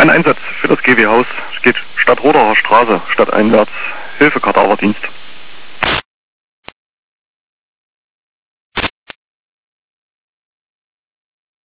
Ein Einsatz für das GW-Haus. Es geht Stadtroderer Straße, stadteinwärts. Hilfe, Kadaverdienst.